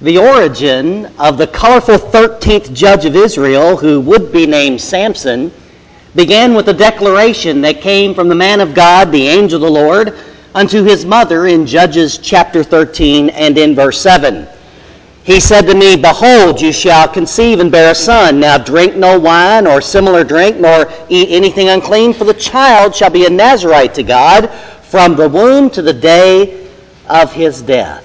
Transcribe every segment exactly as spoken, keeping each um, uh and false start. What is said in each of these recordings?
the origin of the colorful thirteenth judge of Israel, who would be named Samson, began with a declaration that came from the man of God, the angel of the Lord, unto his mother in Judges chapter thirteen and in verse seven. He said to me, Behold, you shall conceive and bear a son. Now drink no wine or similar drink, nor eat anything unclean, for the child shall be a Nazarite to God from the womb to the day of his death.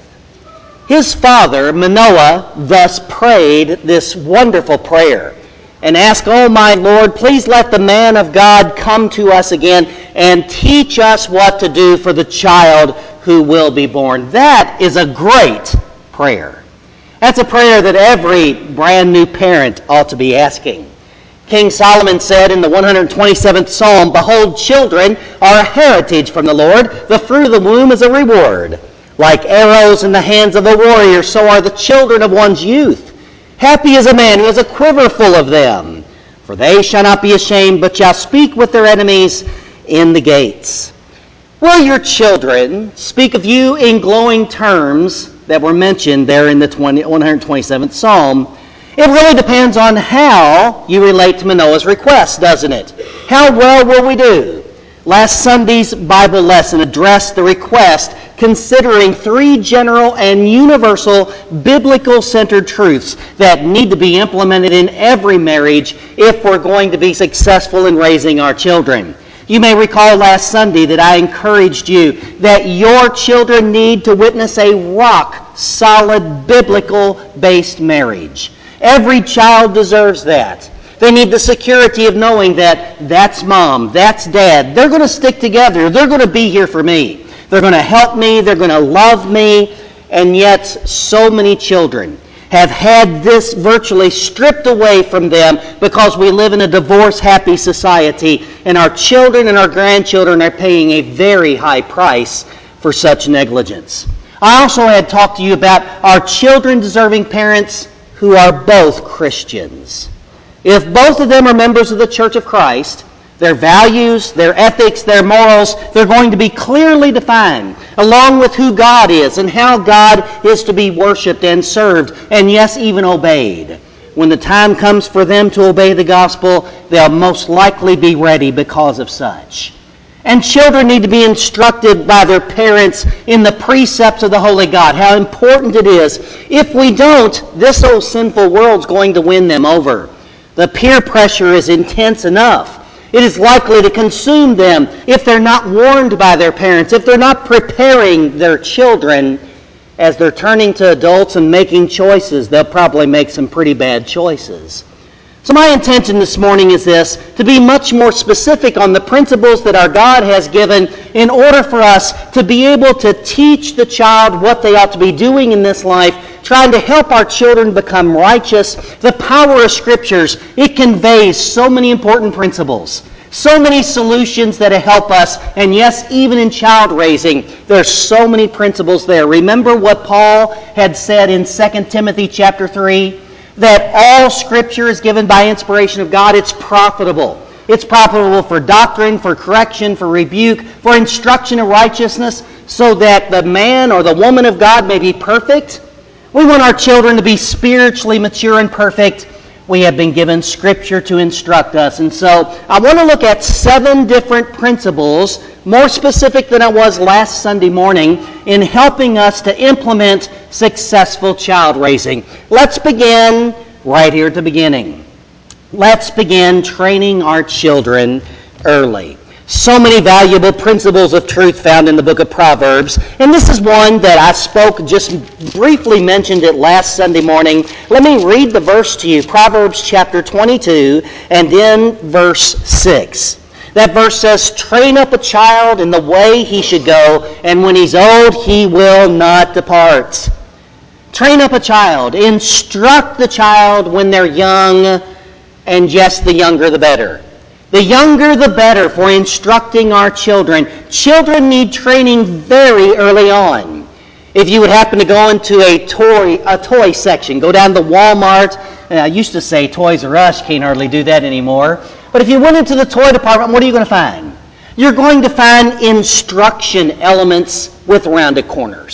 His father, Manoah, thus prayed this wonderful prayer and asked, Oh, my Lord, please let the man of God come to us again and teach us what to do for the child who will be born. That is a great prayer. That's a prayer that every brand new parent ought to be asking. King Solomon said in the one hundred twenty-seventh Psalm, Behold, children are a heritage from the Lord. The fruit of the womb is a reward. Like arrows in the hands of a warrior, so are the children of one's youth. Happy is a man who has a quiver full of them. For they shall not be ashamed, but shall speak with their enemies in the gates. Will your children speak of you in glowing terms that were mentioned there in the one hundred twenty-seventh Psalm? It really depends on how you relate to Manoah's request, doesn't it? How well will we do? Last Sunday's Bible lesson addressed the request considering three general and universal biblical-centered truths that need to be implemented in every marriage if we're going to be successful in raising our children. You may recall last Sunday that I encouraged you that your children need to witness a rock-solid, biblical-based marriage. Every child deserves that. They need the security of knowing that that's mom, that's dad. They're going to stick together. They're going to be here for me. They're going to help me. They're going to love me. And yet, so many children have had this virtually stripped away from them because we live in a divorce-happy society, and our children and our grandchildren are paying a very high price for such negligence. I also had talked to you about our children deserving parents who are both Christians. If both of them are members of the Church of Christ, their values, their ethics, their morals, they're going to be clearly defined, along with who God is and how God is to be worshiped and served, and yes, even obeyed. When the time comes for them to obey the gospel, they'll most likely be ready because of such. And children need to be instructed by their parents in the precepts of the Holy God, how important it is. If we don't, this old sinful world's going to win them over. The peer pressure is intense enough. It is likely to consume them if they're not warned by their parents, if they're not preparing their children as they're turning to adults and making choices. They'll probably make some pretty bad choices. So my intention this morning is this, to be much more specific on the principles that our God has given in order for us to be able to teach the child what they ought to be doing in this life, trying to help our children become righteous. The power of Scriptures, it conveys so many important principles, so many solutions that help us, and yes, even in child raising, there's so many principles there. Remember what Paul had said in Second Timothy chapter three? That all Scripture is given by inspiration of God. It's profitable. It's profitable for doctrine, for correction, for rebuke, for instruction in righteousness, so that the man or the woman of God may be perfect. We want our children to be spiritually mature and perfect. We have been given Scripture to instruct us. And so I want to look at seven different principles, more specific than I was last Sunday morning, in helping us to implement successful child raising. Let's begin right here at the beginning. Let's begin training our children early. So many valuable principles of truth found in the book of Proverbs. And this is one that I spoke, just briefly mentioned it last Sunday morning. Let me read the verse to you. Proverbs chapter twenty-two and in verse six. That verse says, Train up a child in the way he should go, and when he's old, he will not depart. Train up a child. Instruct the child when they're young, and yes, the younger the better. The younger the better for instructing our children. Children need training very early on. If you would happen to go into a toy a toy section, go down to Walmart. I used to say Toys R Us, can't hardly do that anymore. But if you went into the toy department, what are you going to find? You're going to find instruction elements with rounded corners.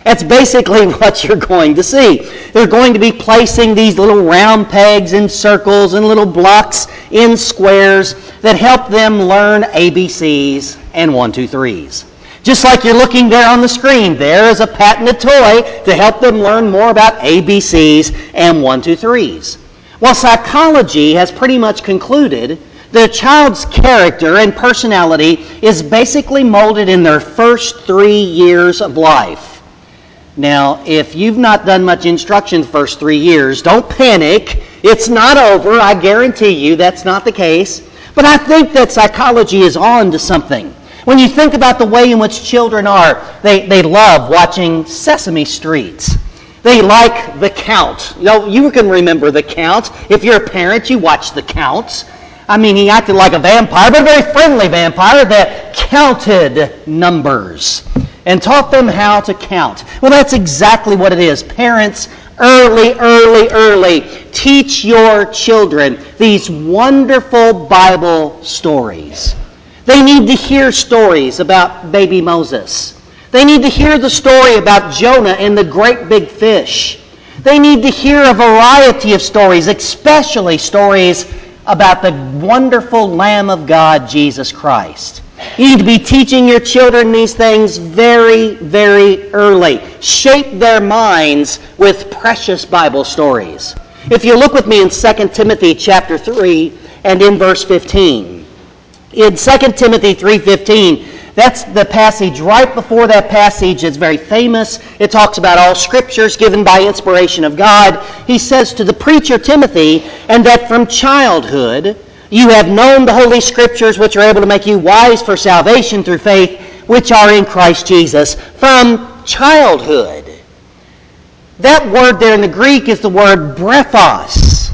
That's basically what you're going to see. They're going to be placing these little round pegs in circles and little blocks in squares that help them learn A B Cs and one, two, threes. Just like you're looking there on the screen, there is a patented toy to help them learn more about A B Cs and one, two, threes. Well, psychology has pretty much concluded that a child's character and personality is basically molded in their first three years of life. Now, if you've not done much instruction the first three years, don't panic. It's not over. I guarantee you that's not the case. But I think that psychology is on to something. When you think about the way in which children are, they, they love watching Sesame Street. They like The Count. You know, you can remember The Count. If you're a parent, you watch The Count. I mean, he acted like a vampire, but a very friendly vampire that counted numbers and taught them how to count. Well, that's exactly what it is. Parents, early, early, early, teach your children these wonderful Bible stories. They need to hear stories about baby Moses. They need to hear the story about Jonah and the great big fish. They need to hear a variety of stories, especially stories about the wonderful Lamb of God, Jesus Christ. You need to be teaching your children these things very, very early. Shape their minds with precious Bible stories. If you look with me in Second Timothy chapter three and in verse fifteen. In Second Timothy three fifteen, that's the passage right before that passage. It's very famous. It talks about all scriptures given by inspiration of God. He says to the preacher Timothy, and that from childhood you have known the Holy Scriptures, which are able to make you wise for salvation through faith, which are in Christ Jesus. From childhood. That word there in the Greek is the word brephos.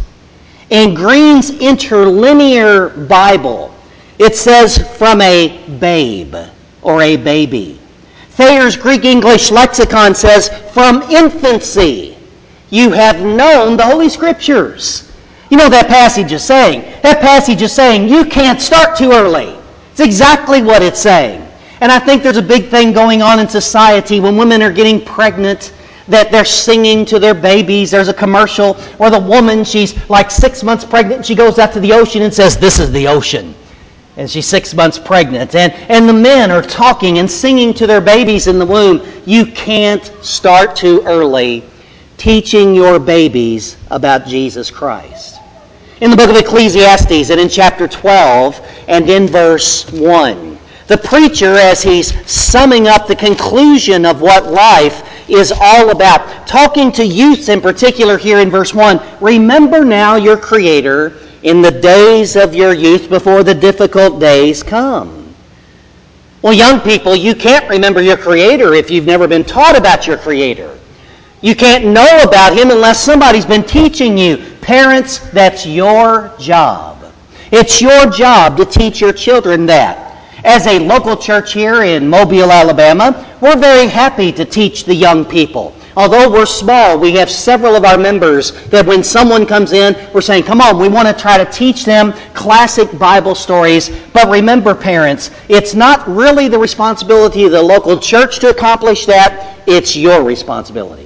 In Green's Interlinear Bible, it says from a babe or a baby. Thayer's Greek English Lexicon says from infancy you have known the Holy Scriptures. You know that passage is saying? That passage is saying you can't start too early. It's exactly what it's saying. And I think there's a big thing going on in society when women are getting pregnant, that they're singing to their babies. There's a commercial where the woman, she's like six months pregnant, and she goes out to the ocean and says, "This is the ocean." And she's six months pregnant. And, and the men are talking and singing to their babies in the womb. You can't start too early teaching your babies about Jesus Christ. In the book of Ecclesiastes and in chapter twelve and in verse one, the preacher, as he's summing up the conclusion of what life is all about, talking to youths in particular here in verse one, remember now your Creator in the days of your youth before the difficult days come. Well, young people, you can't remember your Creator if you've never been taught about your Creator. You can't know about Him unless somebody's been teaching you. Parents, that's your job. It's your job to teach your children that. As a local church here in Mobile, Alabama, we're very happy to teach the young people. Although we're small, we have several of our members that when someone comes in, we're saying, come on, we want to try to teach them classic Bible stories. But remember, parents, it's not really the responsibility of the local church to accomplish that. It's your responsibility.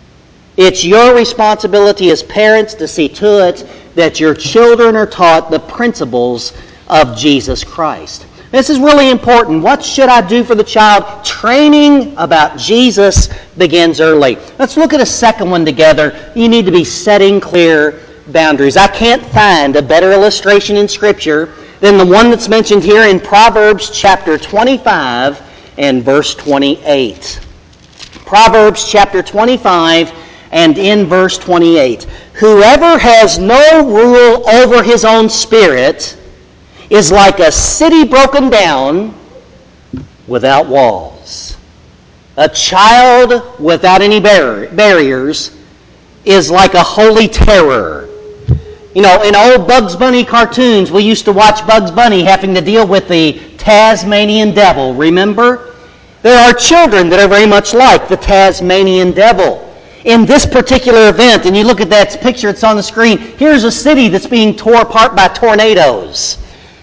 It's your responsibility as parents to see to it that your children are taught the principles of Jesus Christ. This is really important. What should I do for the child? Training about Jesus begins early. Let's look at a second one together. You need to be setting clear boundaries. I can't find a better illustration in Scripture than the one that's mentioned here in Proverbs chapter twenty-five and verse twenty-eight. Proverbs chapter twenty-five and in verse twenty-eight. Whoever has no rule over his own spirit is like a city broken down without walls. A child without any bar- barriers is like a holy terror. You know, in old Bugs Bunny cartoons, we used to watch Bugs Bunny having to deal with the Tasmanian devil, remember? There are children that are very much like the Tasmanian devil. In this particular event, and you look at that picture, it's on the screen, here's a city that's being torn apart by tornadoes.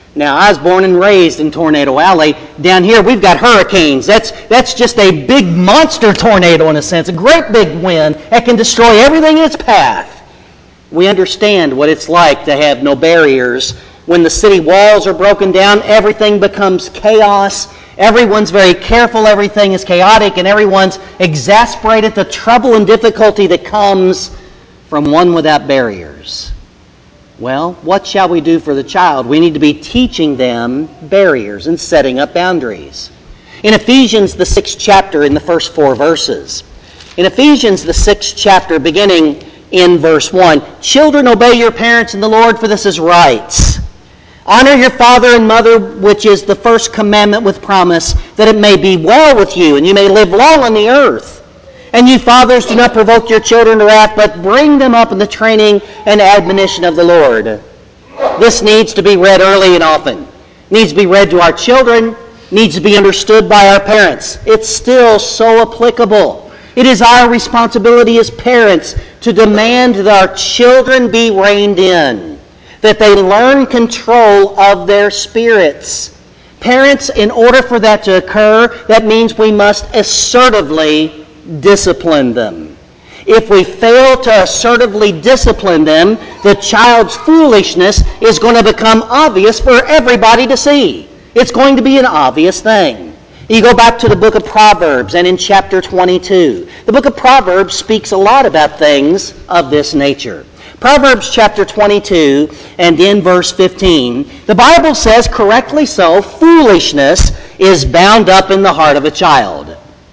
Now, I was born and raised in Tornado Alley. Down here, we've got hurricanes. That's that's just a big monster tornado in a sense, a great big wind that can destroy everything in its path. We understand what it's like to have no barriers. When the city walls are broken down, everything becomes chaos. Everyone's very careful, everything is chaotic, and everyone's exasperated at the trouble and difficulty that comes from one without barriers. Well, what shall we do for the child? We need to be teaching them barriers and setting up boundaries. In Ephesians, the sixth chapter, in the first four verses, in Ephesians, the sixth chapter, beginning in verse one, "Children, obey your parents in the Lord, for this is right. Honor your father and mother, which is the first commandment with promise, that it may be well with you, and you may live long on the earth. And you fathers, do not provoke your children to wrath, but bring them up in the training and admonition of the Lord." This needs to be read early and often. Needs to be read to our children. Needs to be understood by our parents. It's still so applicable. It is our responsibility as parents to demand that our children be reined in, that they learn control of their spirits. Parents, in order for that to occur, that means we must assertively discipline them. If we fail to assertively discipline them, the child's foolishness is going to become obvious for everybody to see. It's going to be an obvious thing. You go back to the book of Proverbs, and in chapter twenty-two, the book of Proverbs speaks a lot about things of this nature. Proverbs chapter twenty-two, and in verse fifteen, the Bible says, correctly so, foolishness is bound up in the heart of a child.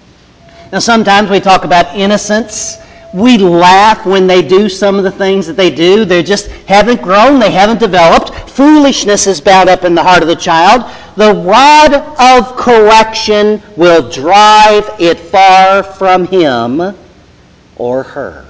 Now, sometimes we talk about innocence. We laugh when they do some of the things that they do. They just haven't grown. They haven't developed. Foolishness is bound up in the heart of the child. The rod of correction will drive it far from him or her.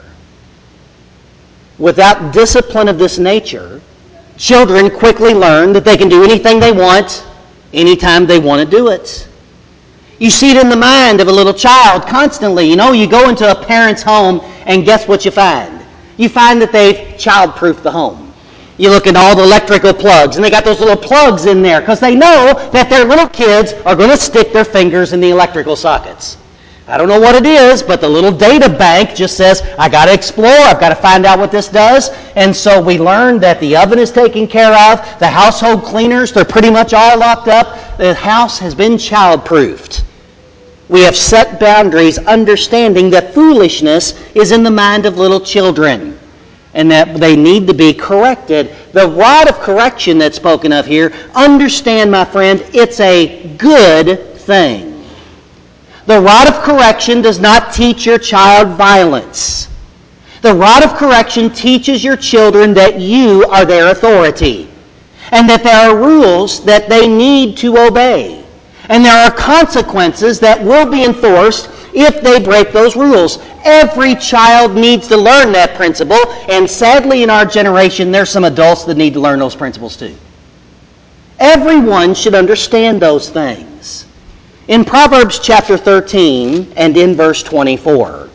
Without discipline of this nature, children quickly learn that they can do anything they want, anytime they want to do it. You see it in the mind of a little child constantly. You know, you go into a parent's home, and guess what you find? You find that they've child-proofed the home. You look at all the electrical plugs, and they got those little plugs in there because they know that their little kids are going to stick their fingers in the electrical sockets. I don't know what it is, but the little data bank just says, I got to explore, I've got to find out what this does. And so we learned that the oven is taken care of, the household cleaners, they're pretty much all locked up. The house has been child-proofed. We have set boundaries, understanding that foolishness is in the mind of little children and that they need to be corrected. The rod of correction that's spoken of here, understand, my friend, it's a good thing. The rod of correction does not teach your child violence. The rod of correction teaches your children that you are their authority and that there are rules that they need to obey. And there are consequences that will be enforced if they break those rules. Every child needs to learn that principle, and sadly in our generation there's some adults that need to learn those principles too. Everyone should understand those things. In Proverbs chapter thirteen and in verse twenty-four,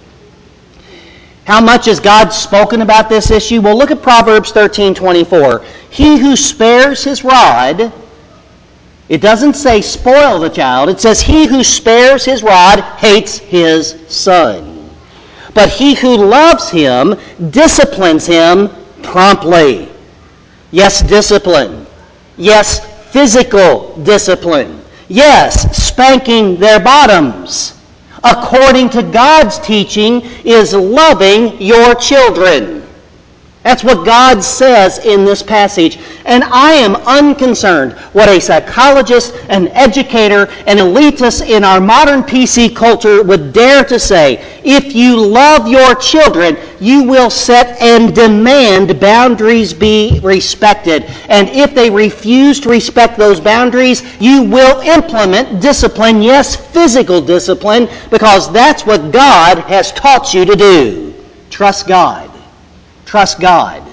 how much has God spoken about this issue? Well, look at Proverbs thirteen twenty-four. He who spares his rod, it doesn't say spoil the child. It says he who spares his rod hates his son. But he who loves him disciplines him promptly. Yes, discipline. Yes, physical discipline. Yes, spanking their bottoms. According to God's teaching is loving your children. That's what God says in this passage. And I am unconcerned what a psychologist, an educator, an elitist in our modern P C culture would dare to say. If you love your children, you will set and demand boundaries be respected. And if they refuse to respect those boundaries, you will implement discipline, yes, physical discipline, because that's what God has taught you to do. Trust God. Trust God.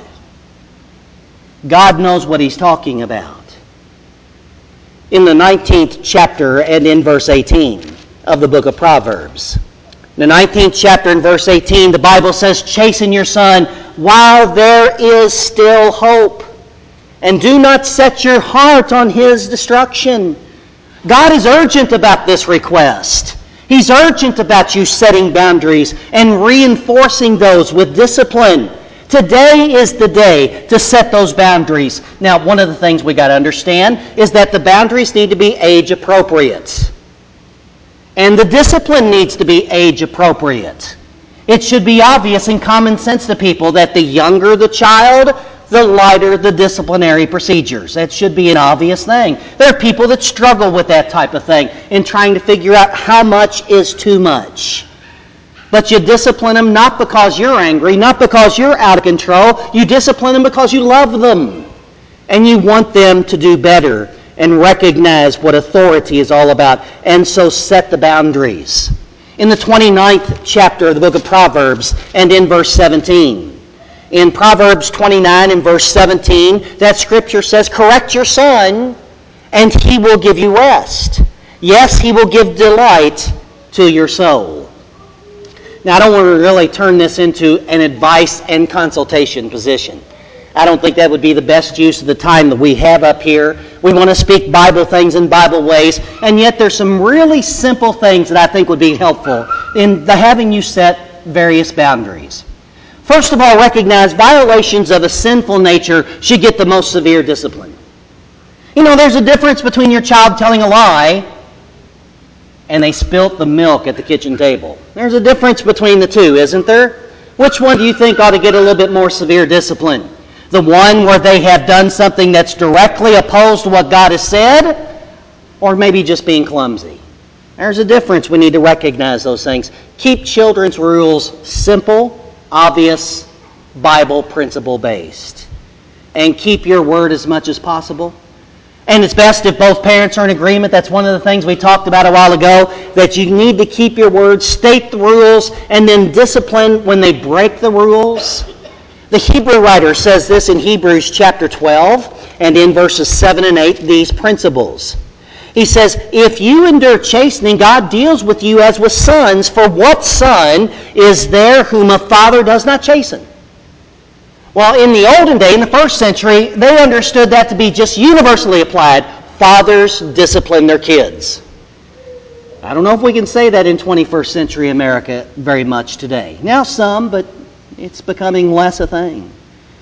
God knows what he's talking about. In the nineteenth chapter and in verse eighteen of the book of Proverbs, in the nineteenth chapter and verse eighteen, the Bible says, chasten your son while there is still hope. and do not set your heart on his destruction. God is urgent about this request. He's urgent about you setting boundaries and reinforcing those with discipline. Today is the day to set those boundaries. Now, one of the things we got to understand is that the boundaries need to be age appropriate. And the discipline needs to be age appropriate. It should be obvious and common sense to people that the younger the child, the lighter the disciplinary procedures. That should be an obvious thing. There are people that struggle with that type of thing in trying to figure out how much is too much. But you discipline them not because you're angry, not because you're out of control. You discipline them because you love them. And you want them to do better and recognize what authority is all about. And so set the boundaries. In the twenty-ninth chapter of the book of Proverbs and in verse seventeen. In Proverbs twenty-nine and verse seventeen, that scripture says, correct your son, and he will give you rest. Yes, he will give delight to your soul. Now, I don't want to really turn this into an advice and consultation position. I don't think that would be the best use of the time that we have up here. We want to speak Bible things in Bible ways, and yet there's some really simple things that I think would be helpful in the having you set various boundaries. First of all, recognize violations of a sinful nature should get the most severe discipline. You know, there's a difference between your child telling a lie and they spilt the milk at the kitchen table. There's a difference between the two, isn't there? Which one do you think ought to get a little bit more severe discipline? The one where they have done something that's directly opposed to what God has said, or maybe just being clumsy? There's a difference. We need to recognize those things. Keep children's rules simple, obvious, Bible principle based. And keep your word as much as possible. And it's best if both parents are in agreement. That's one of the things we talked about a while ago, that you need to keep your word, state the rules, and then discipline when they break the rules. The Hebrew writer says this in Hebrews chapter twelve and in verses seven and eight, these principles. He says, if you endure chastening, God deals with you as with sons, for what son is there whom a father does not chasten? Well, in the olden day, in the first century, they understood that to be just universally applied. Fathers discipline their kids. I don't know if we can say that in twenty-first century America very much today. Now some, but it's becoming less a thing.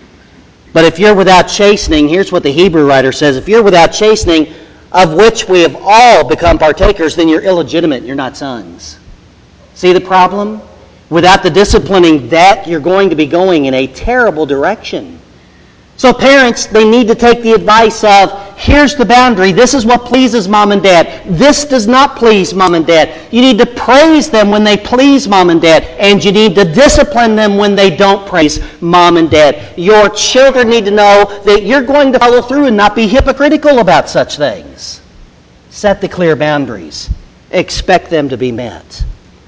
But if you're without chastening, here's what the Hebrew writer says. If you're without chastening, of which we have all become partakers, then you're illegitimate. You're not sons. See the problem? Without the disciplining that, you're going to be going in a terrible direction. So parents, they need to take the advice of, here's the boundary. This is what pleases mom and dad. This does not please mom and dad. You need to praise them when they please mom and dad. And you need to discipline them when they don't praise mom and dad. Your children need to know that you're going to follow through and not be hypocritical about such things. Set the clear boundaries. Expect them to be met.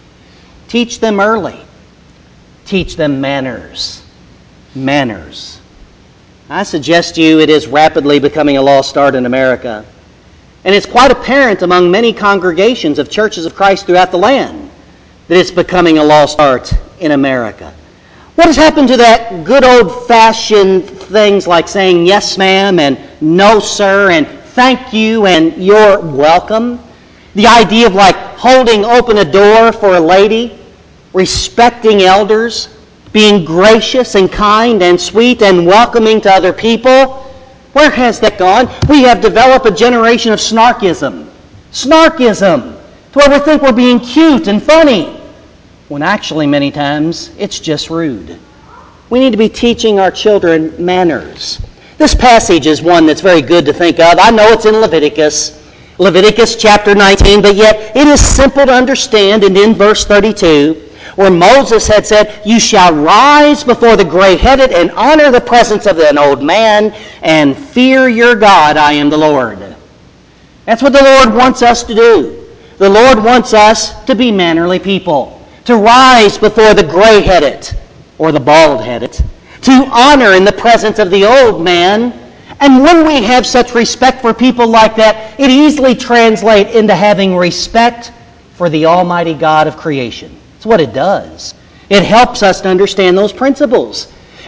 Teach them early. Teach them manners. Manners. I suggest to you it is rapidly becoming a lost art in America. And it's quite apparent among many congregations of churches of Christ throughout the land that it's becoming a lost art in America. What has happened to that good old-fashioned things like saying yes ma'am and no sir and thank you and you're welcome? The idea of like holding open a door for a lady, respecting elders, being gracious and kind and sweet and welcoming to other people. Where has that gone? We have developed a generation of snarkism. Snarkism. To where we think we're being cute and funny, when actually many times it's just rude. We need to be teaching our children manners. This passage is one that's very good to think of. I know it's in Leviticus, Leviticus chapter nineteen, but yet it is simple to understand. And in verse thirty-two, where Moses had said, you shall rise before the gray-headed and honor the presence of an old man and fear your God, I am the Lord. That's what the Lord wants us to do. The Lord wants us to be mannerly people, to rise before the gray-headed or the bald-headed, to honor in the presence of the old man. And when we have such respect for people like that, it easily translates into having respect for the Almighty God of creation. That's what it does. It helps us to understand those principles.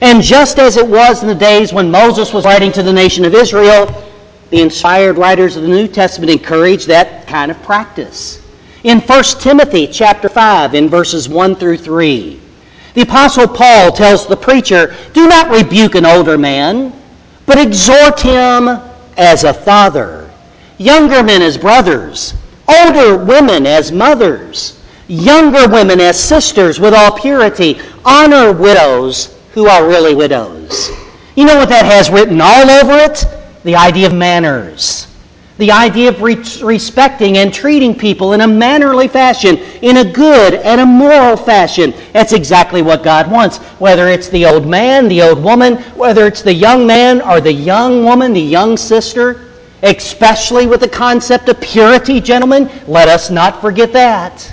And just as it was in the days when Moses was writing to the nation of Israel, the inspired writers of the New Testament encourage that kind of practice. In First Timothy chapter five, in verses one through three, the Apostle Paul tells the preacher, "Do not rebuke an older man, but exhort him as a father, younger men as brothers, older women as mothers, younger women as sisters with all purity. Honor widows who are really widows." You know what that has written all over it? The idea of manners. The idea of re- respecting and treating people in a mannerly fashion, in a good and a moral fashion. That's exactly what God wants. Whether it's the old man, the old woman, whether it's the young man or the young woman, the young sister, especially with the concept of purity, gentlemen, let us not forget that.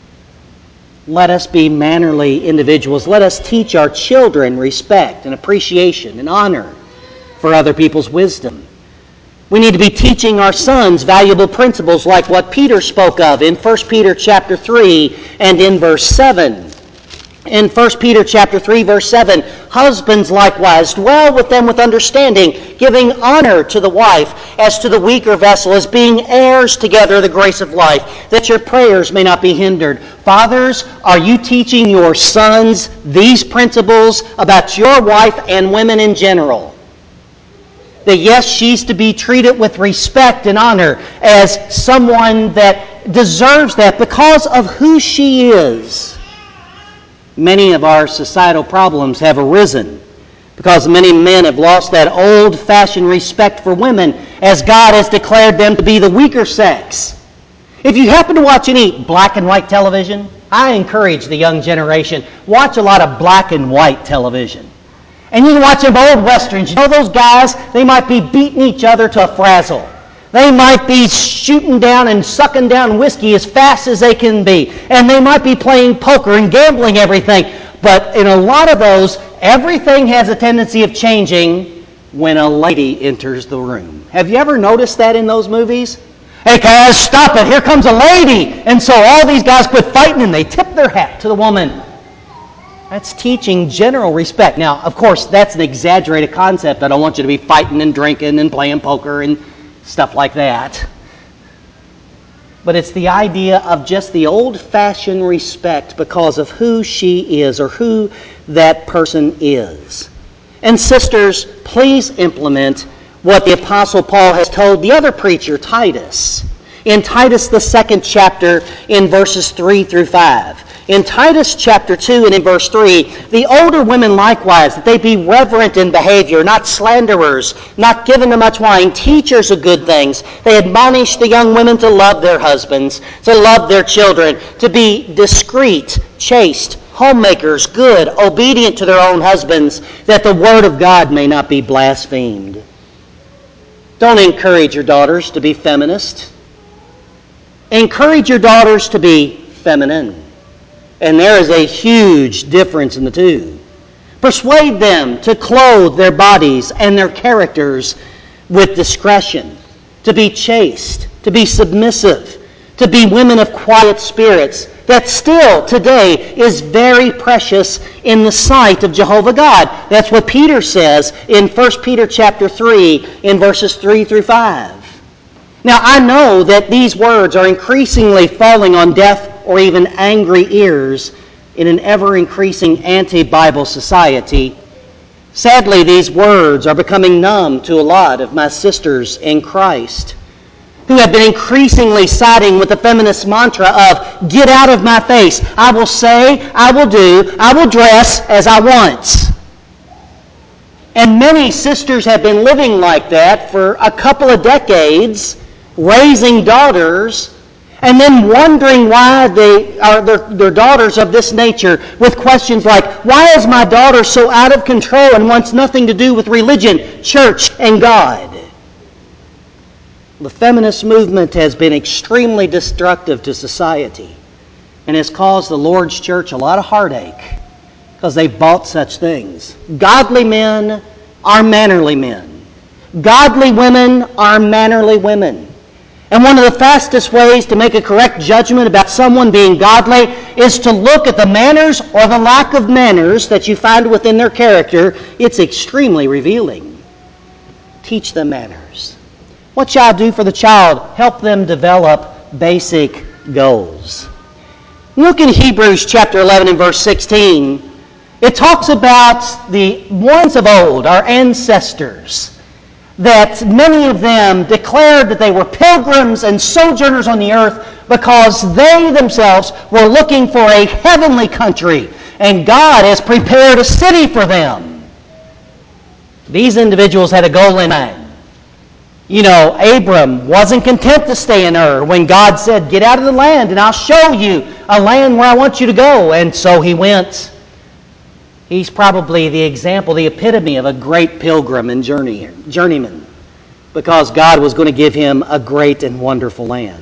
Let us be mannerly individuals. Let us teach our children respect and appreciation and honor for other people's wisdom. We need to be teaching our sons valuable principles like what Peter spoke of in First Peter chapter three and in verse seven. In First Peter chapter three, verse seven, "Husbands likewise dwell with them with understanding, giving honor to the wife as to the weaker vessel, as being heirs together of the grace of life, that your prayers may not be hindered." Fathers, are you teaching your sons these principles about your wife and women in general? That yes, she's to be treated with respect and honor as someone that deserves that because of who she is. Many of our societal problems have arisen because many men have lost that old-fashioned respect for women as God has declared them to be the weaker sex. If you happen to watch any black and white television, I encourage the young generation, watch a lot of black and white television. And you can watch them old westerns. You know those guys, they might be beating each other to a frazzle. They might be shooting down and sucking down whiskey as fast as they can be. And they might be playing poker and gambling everything. But in a lot of those, everything has a tendency of changing when a lady enters the room. Have you ever noticed that in those movies? Hey guys, stop it. Here comes a lady. And so all these guys quit fighting and they tip their hat to the woman. That's teaching general respect. Now, of course, that's an exaggerated concept. I don't want you to be fighting and drinking and playing poker and stuff like that. But it's the idea of just the old-fashioned respect because of who she is or who that person is. And sisters, please implement what the Apostle Paul has told the other preacher, Titus. In Titus, the second chapter, in verses three through five. In Titus chapter two and in verse three, the older women likewise, that they be reverent in behavior, not slanderers, not given to much wine, teachers of good things. They admonish the young women to love their husbands, to love their children, to be discreet, chaste, homemakers, good, obedient to their own husbands, that the word of God may not be blasphemed. Don't encourage your daughters to be feminist. Encourage your daughters to be feminine. And there is a huge difference in the two. Persuade them to clothe their bodies and their characters with discretion, to be chaste, to be submissive, to be women of quiet spirits, that still today is very precious in the sight of Jehovah God. That's what Peter says in First Peter chapter three, in verses three through five. Now, I know that these words are increasingly falling on deaf or even angry ears in an ever-increasing anti-Bible society. Sadly, these words are becoming numb to a lot of my sisters in Christ who have been increasingly siding with the feminist mantra of, get out of my face. I will say, I will do, I will dress as I want. And many sisters have been living like that for a couple of decades, raising daughters, and then wondering why they are their, their daughters of this nature with questions like, why is my daughter so out of control and wants nothing to do with religion, church, and God? The feminist movement has been extremely destructive to society and has caused the Lord's church a lot of heartache because they bought such things. Godly men are mannerly men. Godly women are mannerly women. And one of the fastest ways to make a correct judgment about someone being godly is to look at the manners or the lack of manners that you find within their character. It's extremely revealing. Teach them manners. What shall I do for the child? Help them develop basic goals. Look in Hebrews chapter eleven and verse sixteen. It talks about the ones of old, our ancestors, that many of them declared that they were pilgrims and sojourners on the earth because they themselves were looking for a heavenly country, and God has prepared a city for them. These individuals had a goal in mind. You know, Abram wasn't content to stay in Ur when God said, get out of the land and I'll show you a land where I want you to go. And so he went. He's probably the example, the epitome of a great pilgrim and journey, journeyman, because God was going to give him a great and wonderful land.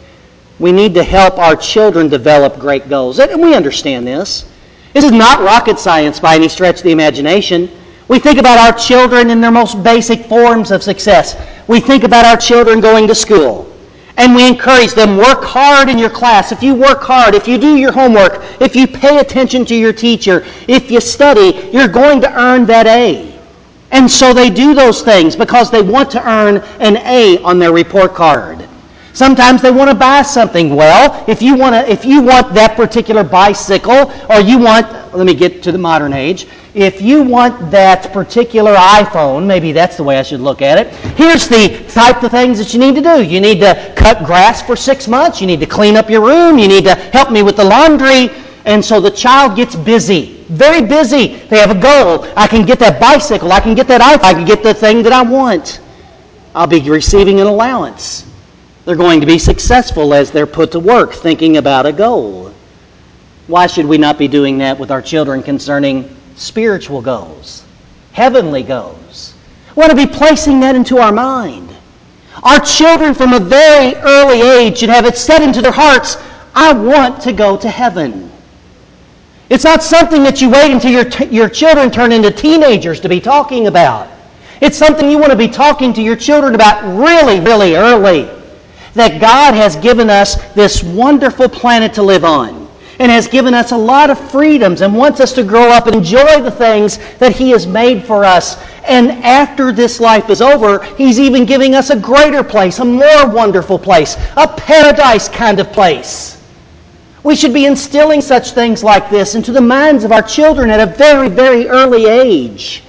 We need to help our children develop great goals. And we understand this. This is not rocket science by any stretch of the imagination. We think about our children in their most basic forms of success. We think about our children going to school. And we encourage them, work hard in your class. If you work hard, if you do your homework, if you pay attention to your teacher, if you study, you're going to earn that A. And so they do those things because they want to earn an A on their report card. Sometimes they want to buy something. Well, if you want to, if you want that particular bicycle, or you want, let me get to the modern age, if you want that particular iPhone, maybe that's the way I should look at it, here's the type of things that you need to do. You need to cut grass for six months. You need to clean up your room. You need to help me with the laundry. And so the child gets busy, very busy. They have a goal. I can get that bicycle. I can get that iPhone. I can get the thing that I want. I'll be receiving an allowance. They're going to be successful as they're put to work thinking about a goal. Why should we not be doing that with our children concerning spiritual goals, heavenly goals? We want to be placing that into our mind. Our children from a very early age should have it set into their hearts, I want to go to heaven. It's not something that you wait until your, t- your children turn into teenagers to be talking about. It's something you want to be talking to your children about really, really early. That God has given us this wonderful planet to live on and has given us a lot of freedoms and wants us to grow up and enjoy the things that He has made for us. And after this life is over, He's even giving us a greater place, a more wonderful place, a paradise kind of place. We should be instilling such things like this into the minds of our children at a very, very early age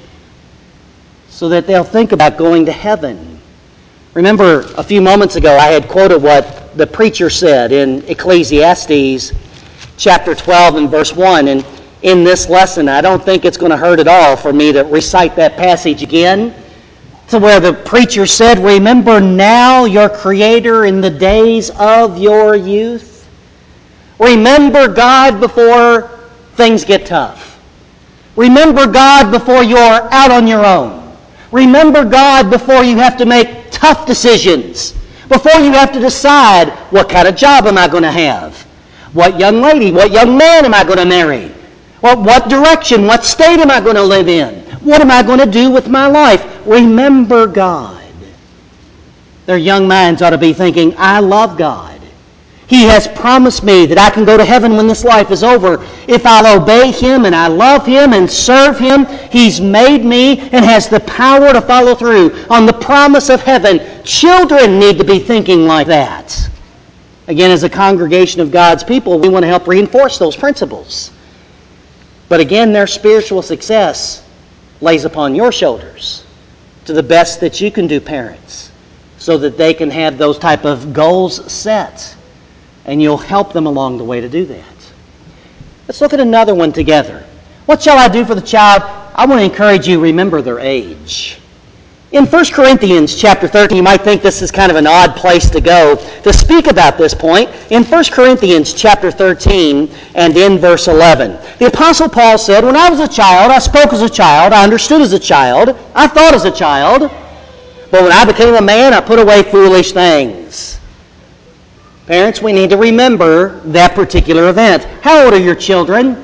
so that they'll think about going to heaven. Remember, a few moments ago, I had quoted what the preacher said in Ecclesiastes chapter twelve and verse one. And in this lesson, I don't think it's going to hurt at all for me to recite that passage again, to where the preacher said, remember now your Creator in the days of your youth. Remember God before things get tough. Remember God before you're out on your own. Remember God before you have to make tough decisions, before you have to decide what kind of job am I going to have, what young lady, what young man am I going to marry, what, what direction, what state am I going to live in, what am I going to do with my life. Remember God. Their young minds ought to be thinking, I love God. He has promised me that I can go to heaven when this life is over if I'll obey Him and I love Him and serve Him. He's made me and has the power to follow through on the promise of heaven. Children need to be thinking like that. Again, as a congregation of God's people, we want to help reinforce those principles. But again, their spiritual success lays upon your shoulders to the best that you can do, parents, so that they can have those type of goals set. And you'll help them along the way to do that. Let's look at another one together. What shall I do for the child? I want to encourage you, remember their age. In First Corinthians chapter thirteen, you might think this is kind of an odd place to go to speak about this point. In First Corinthians chapter thirteen and in verse eleven, the Apostle Paul said, when I was a child, I spoke as a child, I understood as a child, I thought as a child, but when I became a man, I put away foolish things. Parents, we need to remember that particular event. How old are your children?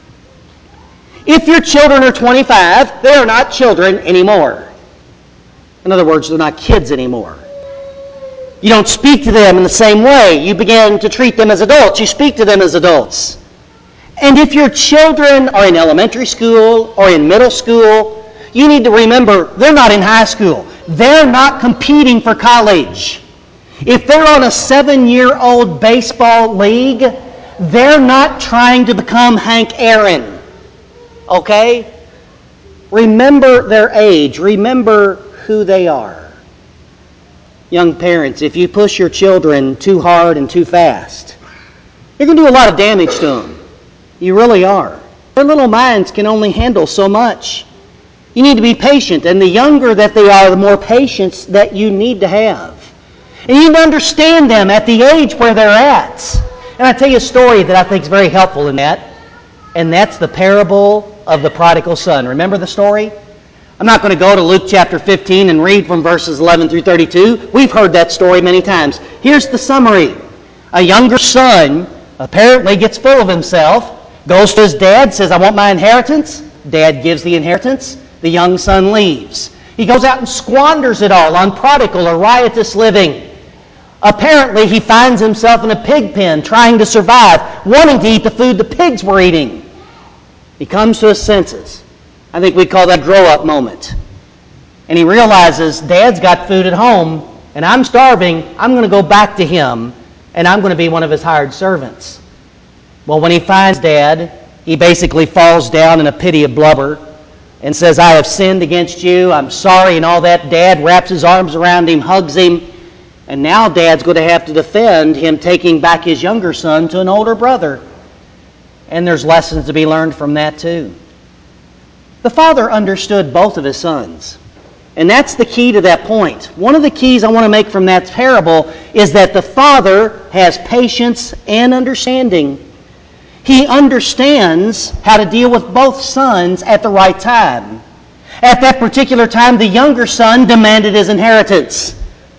If your children are twenty-five, they are not children anymore. In other words, they're not kids anymore. You don't speak to them in the same way. You begin to treat them as adults. You speak to them as adults. And if your children are in elementary school or in middle school, you need to remember they're not in high school. They're not competing for college. If they're on a seven-year-old baseball league, they're not trying to become Hank Aaron. Okay? Remember their age. Remember who they are. Young parents, if you push your children too hard and too fast, you're going to do a lot of damage to them. You really are. Their little minds can only handle so much. You need to be patient, and the younger that they are, the more patience that you need to have. And you need to understand them at the age where they're at. And I'll tell you a story that I think is very helpful in that, and that's the parable of the prodigal son. Remember the story? I'm not going to go to Luke chapter fifteen and read from verses eleven through thirty-two. We've heard that story many times. Here's the summary. A younger son apparently gets full of himself, goes to his dad, says, I want my inheritance. Dad gives the inheritance. The young son leaves. He goes out and squanders it all on prodigal or riotous living. Apparently, he finds himself in a pig pen trying to survive, wanting to eat the food the pigs were eating. He comes to his senses. I think we call that grow-up moment. And he realizes, Dad's got food at home, and I'm starving. I'm going to go back to him, and I'm going to be one of his hired servants. Well, when he finds Dad, he basically falls down in a pity of blubber and says, I have sinned against you. I'm sorry, and all that. Dad wraps his arms around him, hugs him, and now Dad's going to have to defend him taking back his younger son to an older brother. And there's lessons to be learned from that too. The father understood both of his sons. And that's the key to that point. One of the keys I want to make from that parable is that the father has patience and understanding. He understands how to deal with both sons at the right time. At that particular time, the younger son demanded his inheritance.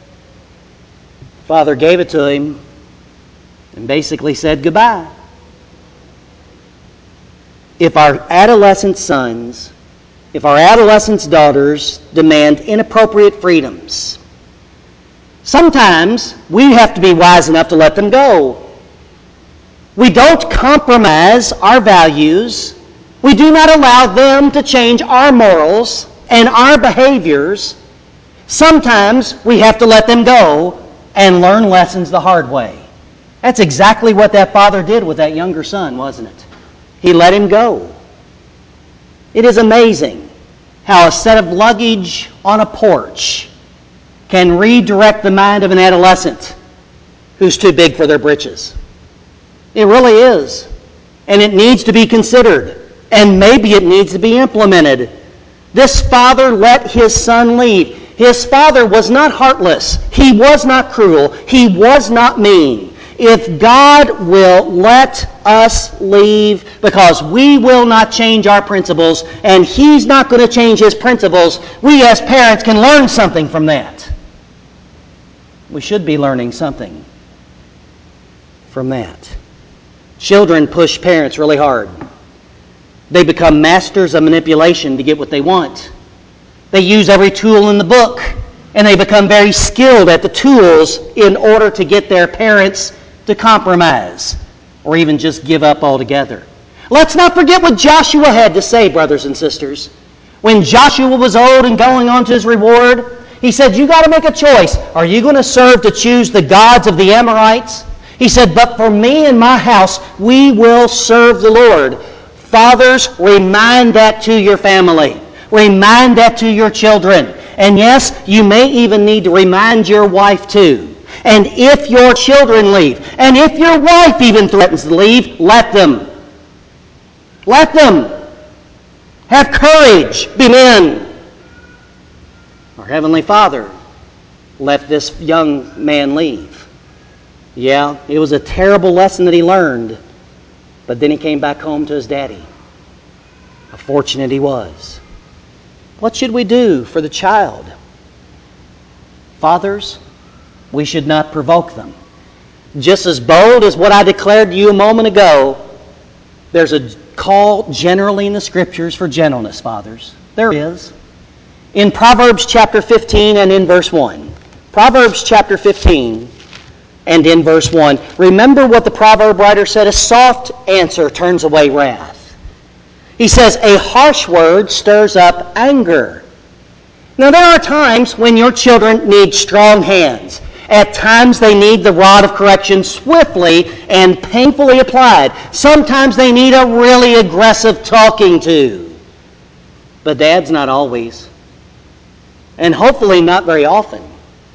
Father gave it to him and basically said goodbye. If our adolescent sons, if our adolescent daughters demand inappropriate freedoms, sometimes we have to be wise enough to let them go. We don't compromise our values. We do not allow them to change our morals and our behaviors. Sometimes we have to let them go and learn lessons the hard way. That's exactly what that father did with that younger son, wasn't it? He let him go. It is amazing how a set of luggage on a porch can redirect the mind of an adolescent who's too big for their britches. It really is. And it needs to be considered. And maybe it needs to be implemented. This father let his son leave. His father was not heartless. He was not cruel. He was not mean. If God will let us leave because we will not change our principles and He's not going to change His principles, we as parents can learn something from that. We should be learning something from that. Children push parents really hard. They become masters of manipulation to get what they want. They use every tool in the book, and they become very skilled at the tools in order to get their parents to compromise or even just give up altogether. Let's not forget what Joshua had to say, brothers and sisters. When Joshua was old and going on to his reward, he said, you got to make a choice. Are you going to serve to choose the gods of the Amorites? He said, but for me and my house, we will serve the Lord. Fathers, remind that to your family. Remind that to your children. And yes, you may even need to remind your wife too. And if your children leave, and if your wife even threatens to leave, let them. Let them. Have courage. Be men. Our Heavenly Father let this young man leave. Yeah, it was a terrible lesson that he learned, but then he came back home to his daddy. How fortunate he was. What should we do for the child? Fathers, we should not provoke them. Just as bold as what I declared to you a moment ago, there's a call generally in the Scriptures for gentleness, fathers. There is. In Proverbs chapter fifteen and in verse one, Proverbs chapter fifteen and in verse one. Remember what the proverb writer said, a soft answer turns away wrath. He says, a harsh word stirs up anger. Now there are times when your children need strong hands. At times they need the rod of correction swiftly and painfully applied. Sometimes they need a really aggressive talking to. But Dad's not always. And hopefully not very often.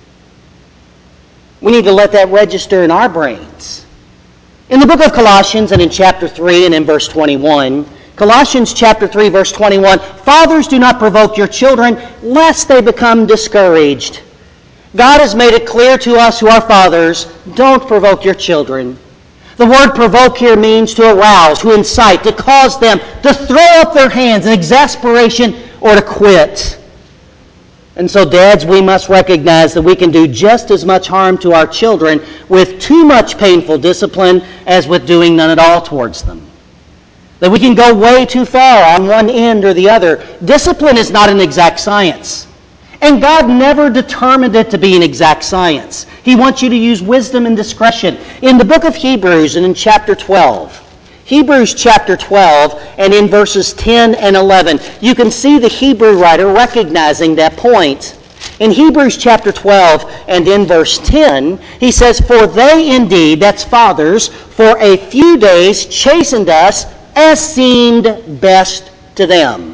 We need to let that register in our brains. In the book of Colossians and in chapter three and in verse twenty-one, Colossians chapter three verse twenty-one, fathers, do not provoke your children lest they become discouraged. God has made it clear to us who are fathers, don't provoke your children. The word provoke here means to arouse, to incite, to cause them to throw up their hands in exasperation or to quit. And so, dads, we must recognize that we can do just as much harm to our children with too much painful discipline as with doing none at all towards them. That we can go way too far on one end or the other. Discipline is not an exact science. And God never determined it to be an exact science. He wants you to use wisdom and discretion. In the book of Hebrews and in chapter twelve, Hebrews chapter twelve and in verses ten and eleven, you can see the Hebrew writer recognizing that point. In Hebrews chapter twelve and in verse ten, he says, for they indeed, that's fathers, for a few days chastened us as seemed best to them.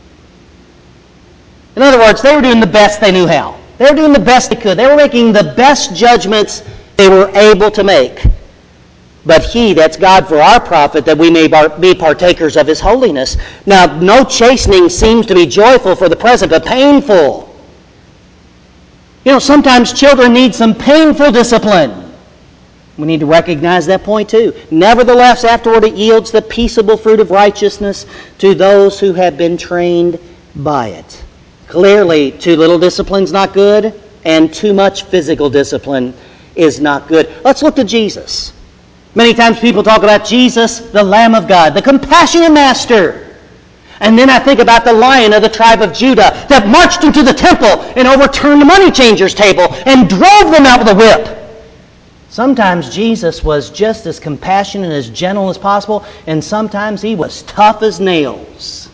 In other words, they were doing the best they knew how. They were doing the best they could. They were making the best judgments they were able to make. But he, that's God for our profit, that we may be partakers of his holiness. Now, no chastening seems to be joyful for the present, but painful. You know, sometimes children need some painful discipline. We need to recognize that point too. Nevertheless, afterward it yields the peaceable fruit of righteousness to those who have been trained by it. Clearly, too little discipline is not good, and too much physical discipline is not good. Let's look to Jesus. Many times people talk about Jesus, the Lamb of God, the compassionate master. And then I think about the Lion of the tribe of Judah that marched into the temple and overturned the money changers' table and drove them out with a whip. Sometimes Jesus was just as compassionate and as gentle as possible, and sometimes he was tough as nails.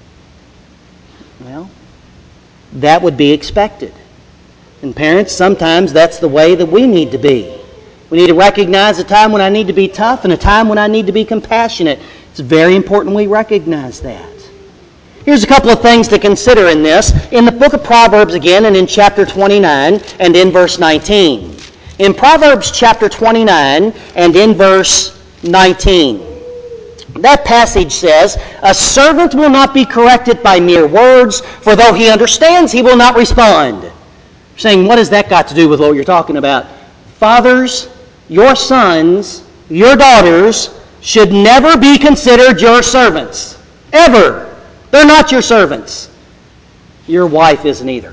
Well, that would be expected. And parents, sometimes that's the way that we need to be. We need to recognize a time when I need to be tough and a time when I need to be compassionate. It's very important we recognize that. Here's a couple of things to consider in this. In the book of Proverbs again, and in chapter twenty-nine and in verse nineteen. In Proverbs chapter twenty-nine and in verse nineteen. That passage says, a servant will not be corrected by mere words, for though he understands, he will not respond. You're saying, what has that got to do with what you're talking about? Fathers, your sons, your daughters should never be considered your servants. Ever. They're not your servants. Your wife isn't either.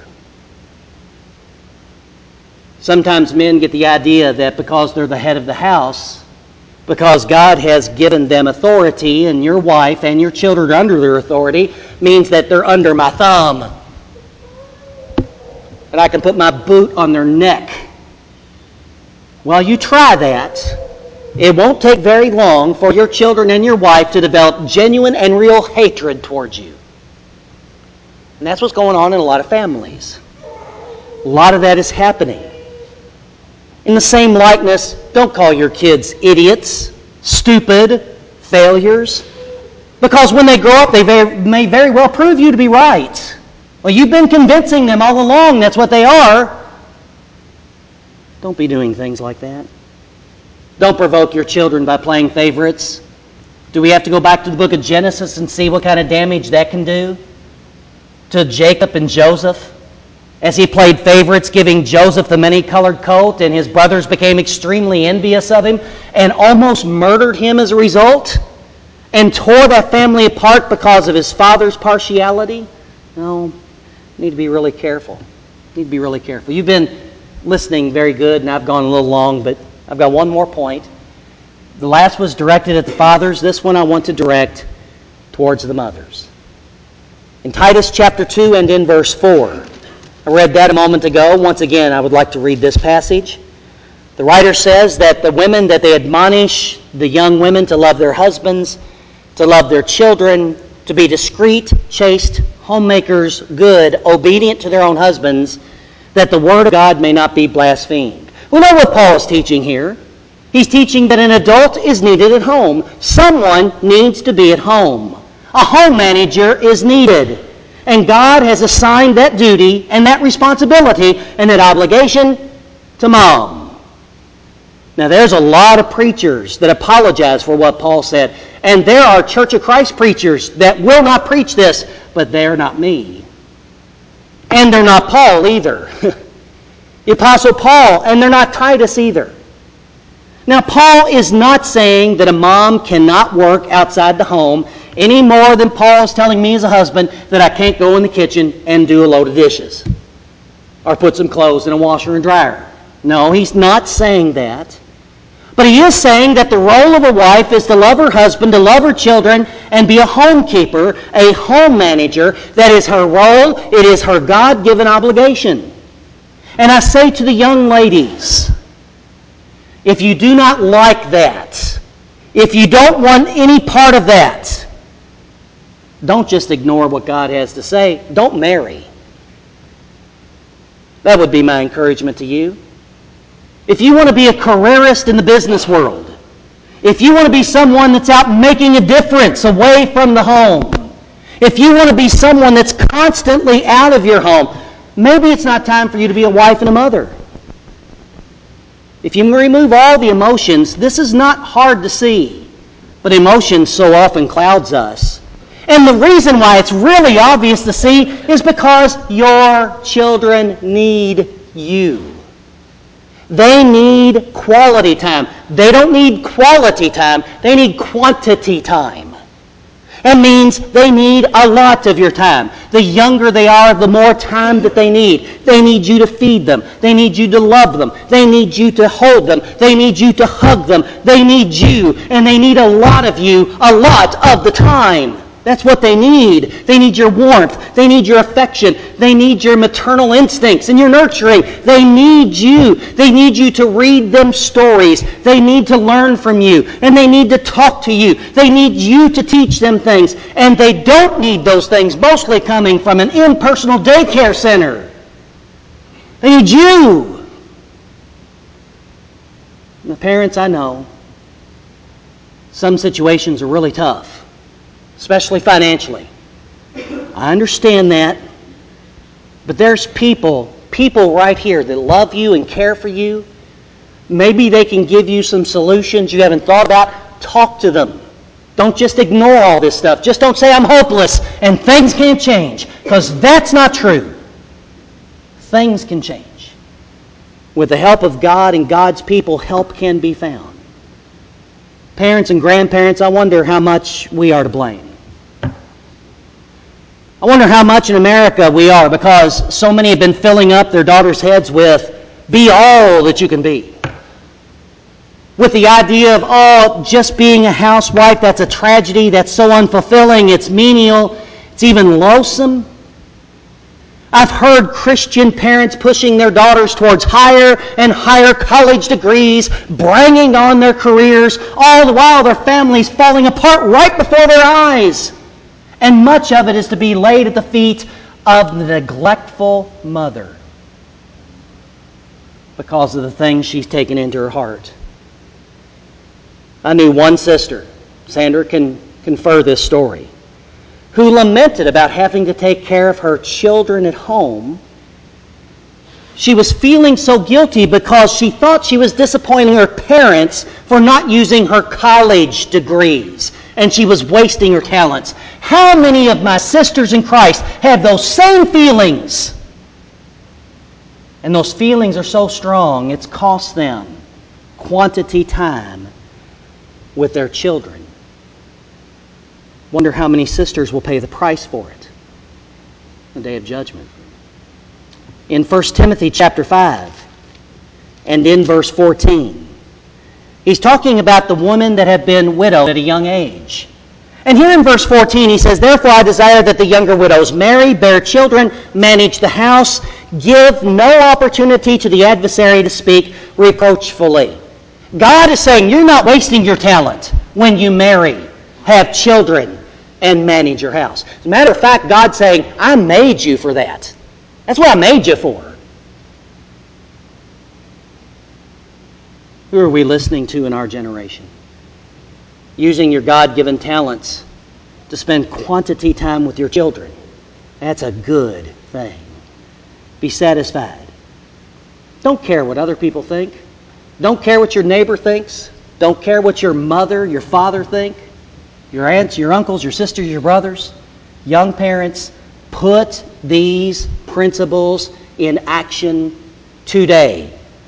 Sometimes men get the idea that because they're the head of the house, because God has given them authority, and your wife and your children are under their authority, means that they're under my thumb. And I can put my boot on their neck. Well, you try that. It won't take very long for your children and your wife to develop genuine and real hatred towards you. And that's what's going on in a lot of families. A lot of that is happening. In the same likeness, don't call your kids idiots, stupid, failures. Because when they grow up, they very, may very well prove you to be right. Well, you've been convincing them all along that's what they are. Don't be doing things like that. Don't provoke your children by playing favorites. Do we have to go back to the book of Genesis and see what kind of damage that can do to Jacob and Joseph? As he played favorites, giving Joseph the many-colored coat, and his brothers became extremely envious of him and almost murdered him as a result, and tore that family apart because of his father's partiality. No, you need to be really careful. You need to be really careful. You've been listening very good, and I've gone a little long, but I've got one more point. The last was directed at the fathers. This one I want to direct towards the mothers. In Titus chapter two and in verse four, I read that a moment ago. Once again, I would like to read this passage. The writer says that the women, that they admonish the young women to love their husbands, to love their children, to be discreet, chaste, homemakers, good, obedient to their own husbands, that the word of God may not be blasphemed. We know what Paul is teaching here. He's teaching that an adult is needed at home. Someone needs to be at home. A home manager is needed. And God has assigned that duty and that responsibility and that obligation to mom. Now there's a lot of preachers that apologize for what Paul said. And there are Church of Christ preachers that will not preach this, but they're not me. And they're not Paul either. The Apostle Paul, and they're not Titus either. Now, Paul is not saying that a mom cannot work outside the home any more than Paul is telling me as a husband that I can't go in the kitchen and do a load of dishes or put some clothes in a washer and dryer. No, he's not saying that. But he is saying that the role of a wife is to love her husband, to love her children, and be a homekeeper, a home manager. That is her role. It is her God-given obligation. And I say to the young ladies, if you do not like that, if you don't want any part of that, don't just ignore what God has to say. Don't marry. That would be my encouragement to you. If you want to be a careerist in the business world, if you want to be someone that's out making a difference away from the home, if you want to be someone that's constantly out of your home, maybe it's not time for you to be a wife and a mother. If you remove all the emotions, this is not hard to see, but emotion so often clouds us. And the reason why it's really obvious to see is because your children need you. They need quality time. They don't need quality time. They need quantity time. It means they need a lot of your time. The younger they are, the more time that they need. They need you to feed them. They need you to love them. They need you to hold them. They need you to hug them. They need you, and they need a lot of you a lot of the time. That's what they need. They need your warmth. They need your affection. They need your maternal instincts and your nurturing. They need you. They need you to read them stories. They need to learn from you. And they need to talk to you. They need you to teach them things. And they don't need those things mostly coming from an impersonal daycare center. They need you. And the parents, I know, some situations are really tough. Especially financially. I understand that. But there's people, people right here that love you and care for you. Maybe they can give you some solutions you haven't thought about. Talk to them. Don't just ignore all this stuff. Just don't say I'm hopeless and things can't change. Because that's not true. Things can change. With the help of God and God's people, help can be found. Parents and grandparents, I wonder how much we are to blame. I wonder how much in America we are, because so many have been filling up their daughters' heads with, be all that you can be. With the idea of, oh, just being a housewife, that's a tragedy, that's so unfulfilling, it's menial, it's even loathsome. I've heard Christian parents pushing their daughters towards higher and higher college degrees, bragging on their careers, all the while their family's falling apart right before their eyes. And much of it is to be laid at the feet of the neglectful mother because of the things she's taken into her heart. I knew one sister, Sandra can confer this story, who lamented about having to take care of her children at home. She was feeling so guilty because she thought she was disappointing her parents for not using her college degrees, and she was wasting her talents. How many of my sisters in Christ have those same feelings? And those feelings are so strong, it's cost them quantity time with their children. Wonder how many sisters will pay the price for it on the day of judgment. In First Timothy chapter five and in verse fourteen, he's talking about the women that have been widowed at a young age. And here in verse fourteen, he says, "Therefore I desire that the younger widows marry, bear children, manage the house, give no opportunity to the adversary to speak reproachfully." God is saying, you're not wasting your talent when you marry, have children, and manage your house. As a matter of fact, God's saying, I made you for that. That's what I made you for. Who are we listening to in our generation? Using your God-given talents to spend quantity time with your children. That's a good thing. Be satisfied. Don't care what other people think. Don't care what your neighbor thinks. Don't care what your mother, your father think. Your aunts, your uncles, your sisters, your brothers. Young parents, put these principles in action today.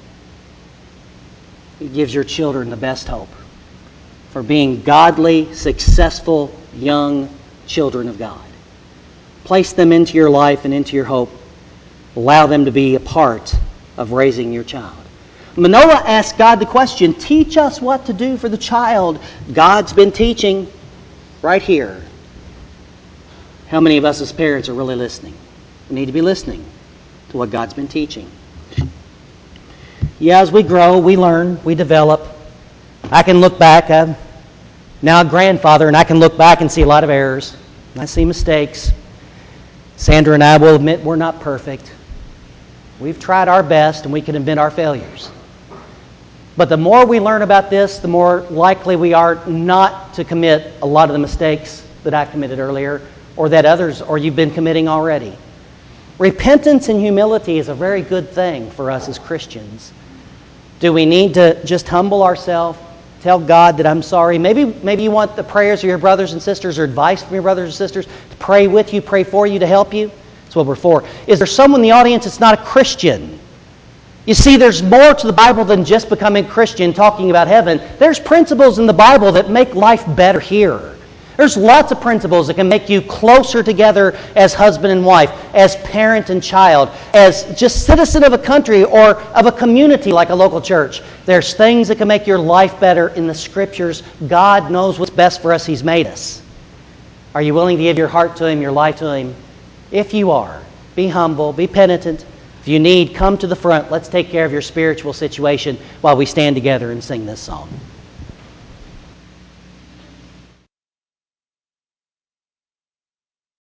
It gives your children the best hope for being godly, successful, young children of God. Place them into your life and into your hope. Allow them to be a part of raising your child. Manoah asked God the question, teach us what to do for the child. God's been teaching right here. How many of us as parents are really listening? We need to be listening to what God's been teaching. Yeah, as we grow, we learn, we develop. I can look back. I'm now a grandfather, and I can look back and see a lot of errors. I see mistakes. Sandra and I will admit we're not perfect. We've tried our best, and we can admit our failures. But the more we learn about this, the more likely we are not to commit a lot of the mistakes that I committed earlier, or that others, or you've been committing already. Repentance and humility is a very good thing for us as Christians. Do we need to just humble ourselves, tell God that I'm sorry? Maybe, maybe you want the prayers of your brothers and sisters or advice from your brothers and sisters to pray with you, pray for you, to help you. That's what we're for. Is there someone in the audience that's not a Christian? You see, there's more to the Bible than just becoming a Christian, talking about heaven. There's principles in the Bible that make life better here. There's lots of principles that can make you closer together as husband and wife, as parent and child, as just citizen of a country or of a community like a local church. There's things that can make your life better in the Scriptures. God knows what's best for us. He's made us. Are you willing to give your heart to Him, your life to Him? If you are, be humble, be penitent. If you need, come to the front. Let's take care of your spiritual situation while we stand together and sing this song.